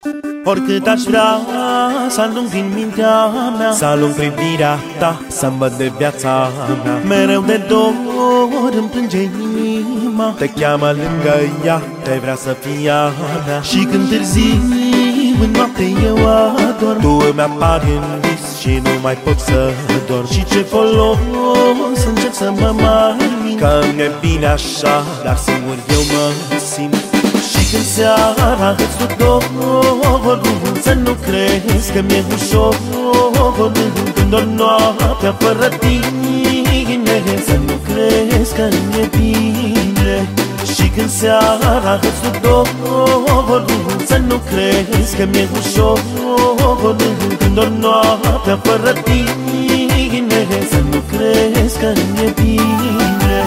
Oricât aș vrea să alung din mintea mea, să alung privirea ta, să-mi văd de viața mea. Mereu de dor îmi plânge inima, te cheamă lângă ea, te vrea să fii a mea. Și când târziu în noapte eu adorm, tu îmi apari în vis și nu mai pot să dorm. Și ce folos încep să mă mai, că îmi e bine așa, dar singur eu mă simt. Și când seara îți duc dor, să nu crezi că mi-e ușor, când o noaptea fără tine, să nu crezi că mi-e bine. Și când seara îți duc dor, să nu crezi că mi-e ușor, când o noaptea fără tine, să nu crezi că mi-e bine.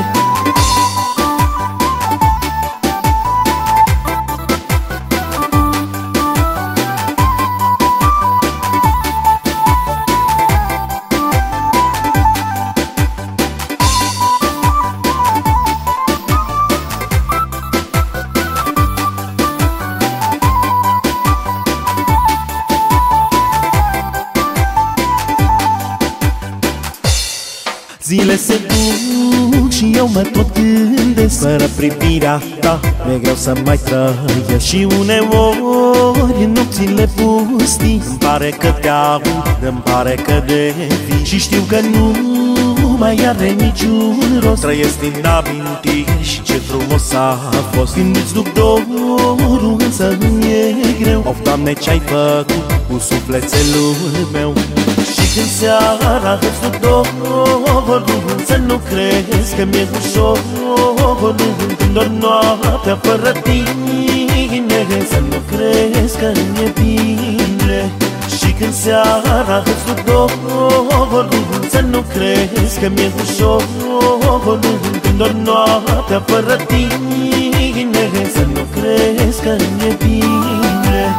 Zile se duc și eu mă tot gândesc, fără privirea ta mi-e greu să mai trăiesc. Și uneori în nopțile pustii îmi pare că te aud, îmi pare că devii. Și știu că nu mai are niciun rost, trăiesc din amintiri și ce frumos a fost. Când îți duc dorul însă îmi e greu, of, Doamne, ce-ai făcut cu sufletelul meu. Și când seara îți duc dor, să nu crezi că mi-e ușor, când o noaptea fără tine, să nu crezi că mi-e bine. Și când seara îți duc dor, să nu crezi că mi-e ușor, când o noaptea fără tine, să nu crezi că mi-e bine.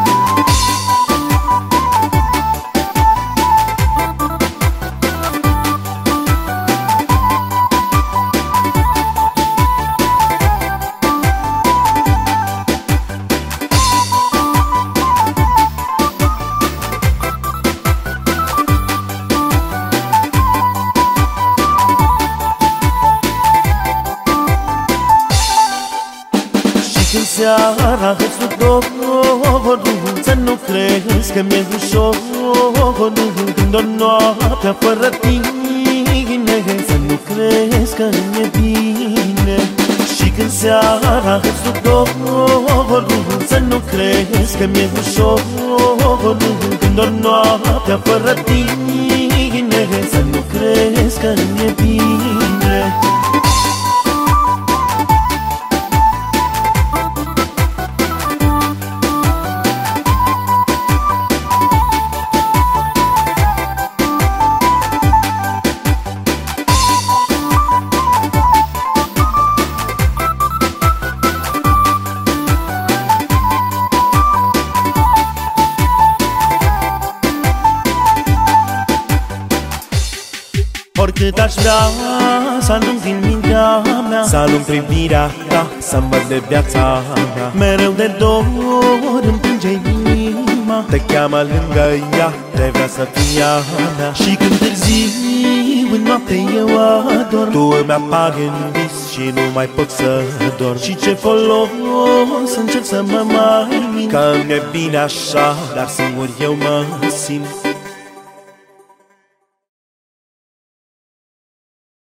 Când seara îți duc dor, să nu crezi că mi-e ușor, când o noaptea fără tine, să nu crezi că mi-e bine. Și când seara îți duc dor, să nu crezi că mi-e ușor, când o noaptea fără tine, să nu crezi că mi-e bine. Oricât aș vrea să alung din mintea mea, să alung privirea ta, să-mi văd de viața mea. Mereu de dor îmi plânge inima, te cheamă lângă ea, te vrea să fii a mea. Și când târziu în noapte eu adorm, tu îmi apari în vis și nu mai pot să dorm. Și ce folos încep să mă mai mint, că mi-e bine așa, dar singur eu mă simt.